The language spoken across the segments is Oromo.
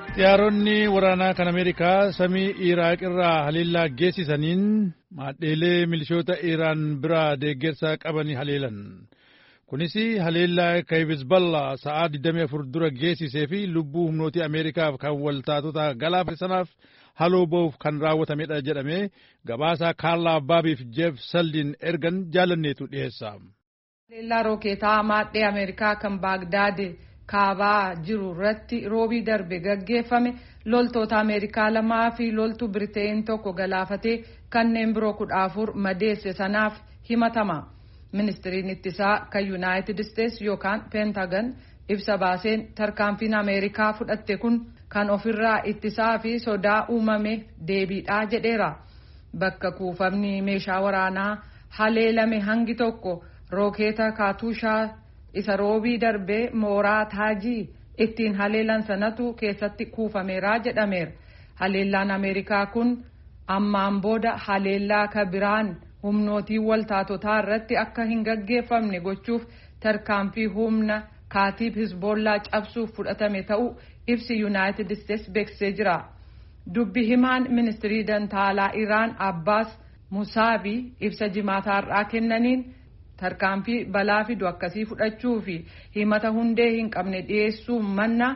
Xiyyaaronni waraanaa kan Ameerikaa samii Iraaq irraa haleellaa geessisaniin maadheelee milishoota Iraan biraa deeggarsa qabanii haleelan. Kunis haleellaa Hizballah sa'aa 24 dura geessisee fi lubbuu humnooti Ameerikaaf kan waltaatota galaafate sanaaf haloo ba'uuf kan raawwatamedha jedhamee gabaasaa Kaarlaa Baabiif Jeef Saldin ergan jaalanneetu dhiyeessa. Haleellaa rookeetaa maadhee Ameerikaa kan Baagdaad kaabaa jiru irratti roobii darbe gaggeeffame loltoota Ameerikaa lamaa fi loltuu Biriteen tokko galaafatee kanneen biroo 14 madeesse sanaaf himatama. Ministiriin ittisaa kan Yuunaayitid Isteets yookaan Peentagan ibsa baaseen tarkaanfiin Ameerikaa fudhatte kun kan ofirraa ittisaa fi sodaa uumame deebiidhaa jedheera. Bakka kuufamni meeshaa waraanaa haleelame hangi tokko rookeeta Kaatuushaa isa roobii darbee mooraa Taajii ittiin haleelan sanatu keessatti kuufameera jedhameera. Haleellaan Ameerikaa kun ammaan booda haleellaa kabiraan humnootii waltaatotaa irratti akka hin gaggeeffamne gochuuf tarkaanfii humna kaatiib Hizbollaa cabsuuf fudhatame ta'uu ibsi Yuunaayitid Isteets beeksisee jira. Dubbi himaan ministirii dantaalaa Iraan Abbaas Musaabii ibsa jimaataarraa kennaniin tarkaanfii balaa fidu akkasii fudhachuu fi himata hundee hin qabne dhiyeessuu manna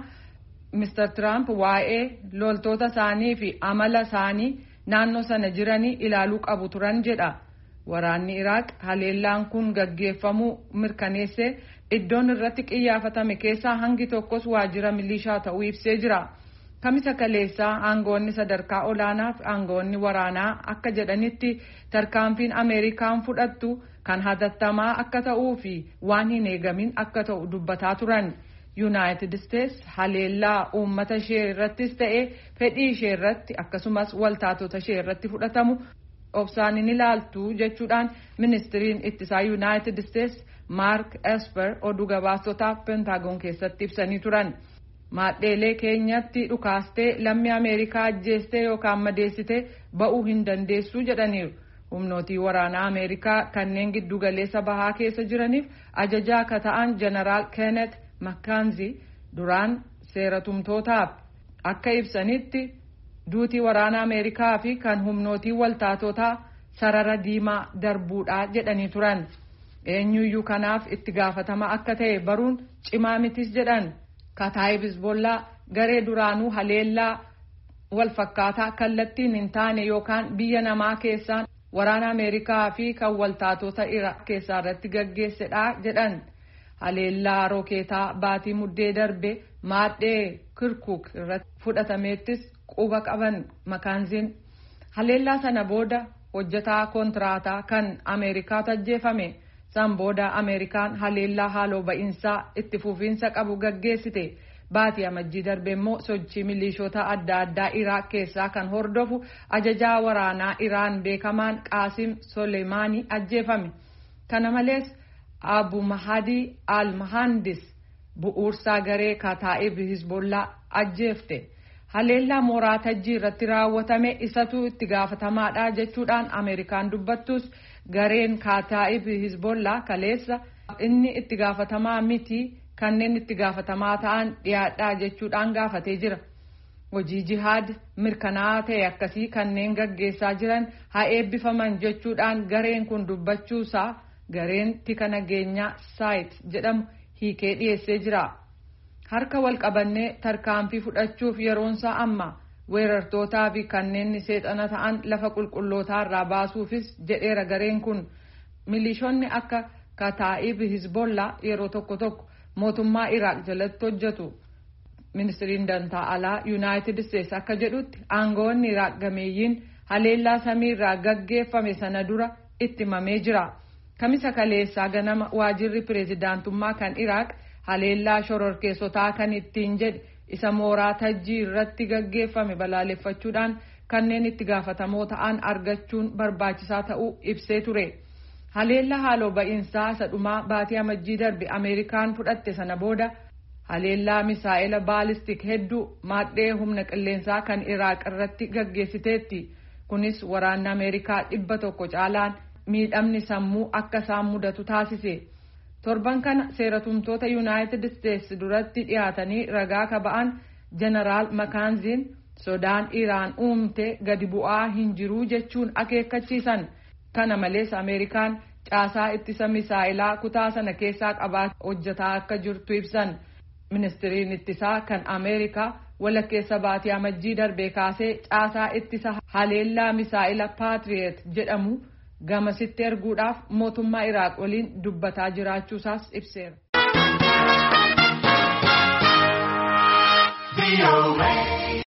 Mr. Trump waa'ee loltoota isaanii fi amala isaanii naannoo sana jiranii ilaaluu qabu turan jedha. Waraanni Iraaq haleellaan kun gaggeeffamuu mirkaneessee iddoon irratti xiyyeeffatame keessaa hangi tokkos waajjira milishaa ta'uu ibsee jira. Kamisa kaleessaa aangoonni sadarkaa olaanaa fi aangoonni waraanaa akka jedhanitti tarkaanfiin Ameerikaan fudhattu kan hatattamaa akka ta'uu fi waan hin eegamin akka ta'u dubbataa turan. Yuunaayitid Isteets haleellaa uummata ishee irrattis ta'ee fedhii ishee irratti akkasumas waltaatota ishee irratti fudhatamu obsaan hin ilaaltu jechuudhaan ministiriin ittisaa Yuunaayitid Isteets Maark Esper oduu gabaastotaaf Peentaagoon keessatti ibsanii turan. Maadheelee keenyatti dhukaastee lammii Ameerikaa ajjeestee yookaan madeessitee ba'uu hin dandeessu jedhaniiru. Humnootii waraanaa Ameerikaa kanneen giddu galeessa bahaa keessa jiraniif ajajaa akka ta'an Jeneraal Kenneth McKenzie duraan seeratumtootaaf akka ibsanitti duutii waraana Ameerikaa fi kan humnootii waltaatotaa sarara diimaa darbuudhaa jedhanii turan. Eenyuyyuu kanaaf itti gaafatama akka ta'e baruun cimaa mitis jedhan. Kataayib Hizbollaa garee duraanuu haleellaa walfakkaataa kallattiin hin taane yookaan biyya namaa keessaan waraana Ameerikaa fi kan waltaatota Iraaq keessaa irratti gaggeessedha jedhan. Haleellaa rookeetaa baatii muddee darbe maadhee Kirkuk irratti fudhatameettis quba qaban Makaanziin. Haleellaa sana booda hojjetaa kontiraataa kan Ameerikaatu ajjeefame. San booda Ameerikaan haleellaa haaloo ba'iinsaa itti fufiinsa qabu gaggeessite. Baatii amajjii darbe immoo sochii milishoota adda addaa Iraaq keessaa kan hordofu ajajaa waraanaa Iraan beekamaan Qaasim Soleemaanii ajjeefame. Kana malees Abu Mahdi al-Muhandis bu'uursaa garee Kataa'ib Hizbollaa ajjeefte. Haleellaa mooraa Tajjii irratti raawwatame isatu itti gaafatamaadha jechuudhaan Ameerikaan dubbattus gareen Kataa'ib Hizbollaa kaleessa inni itti gaafatamaa miti kanneen itti gaafatamaa ta'an dhiyaadhaa jechuudhaan gaafatee jira. Hojii jihaad mirkanaa'aa ta'e akkasii kanneen gaggeessaa jiran haa eebbifaman jechuudhaan gareen kun dubbachuusaa gareen tika nageenyaa saayit jedhamu hiikee dhiyeessee jira. Harka wal qabannee tarkaanfii fudhachuuf yeroonsaa amma weerartootaa fi kanneen seexana ta'an lafa qulqullootaa irraa baasuufis jedheera gareen kun. Milishoonni akka Kataa'ib Hizbollaa yeroo tokko mootummaa Iraaq jalatti hojjetu. Ministiriin dantaa alaa Yuunaayitid Isteets akka jedhutti aangoonni Iraaq gameeyyiin haleellaa samiirraa gaggeeffame sana dura itti himamee jira. Kamisa kaleessaa ganama waajirri pireezidaantummaa kan Iraaq haleellaa shororkeessotaa kan ittiin jedhe isa mooraa Tajjii irratti gaggeeffame balaaleffachuudhaan kanneen itti gaafatamoo ta'an argachuun barbaachisaa ta'uu ibsee ture. Haleellaa haaloo ba'iinsaa isa dhumaa baatii amajjii darbe Ameerikaan fudhatte sana booda haleellaa misaa'ela baalistik hedduu maadhee humna qilleensaa kan Iraaq irratti gaggeessiteetti. Kunis waraanni Ameerikaa 100 caalaan miidhamni sammuu akka isaan mudatu taasise. Torban kana seeratumtoota Yuunaayitid Isteets duratti dhiyaatanii ragaa ka ba'an Jeneraal Makaanziin sodaan Iraan uumte gadi bu'aa hin jiru jechuun akeekkachiisan. Kana malees Ameerikaan caasaa ittisa misaa'ilaa kutaa sana keessaa hojjetaa akka jirtu ibsan. Ministiriin ittisaa kan Ameerikaa walakkeessa baatii amajjii darbee kaasee caasaa ittisa haleellaa misaa'ila Patriot jedhamu gamasitti erguudhaaf mootummaa Iraaq waliin dubbataa jiraachuusaas ibseera.